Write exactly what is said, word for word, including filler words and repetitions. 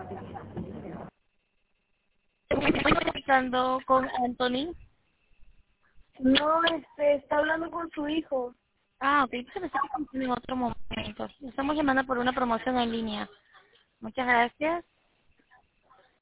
Estoy conversando con Anthony. No, este, está hablando con su hijo. Ah, ok, pues me en otro momento. Estamos llamando por una promoción en línea. Muchas gracias.